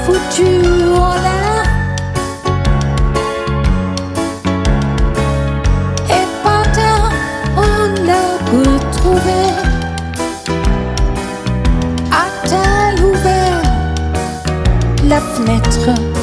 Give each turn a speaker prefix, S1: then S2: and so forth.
S1: foutu en l'air. Et par terre, on l'a retrouvé. A-t-elle ouvert la fenêtre?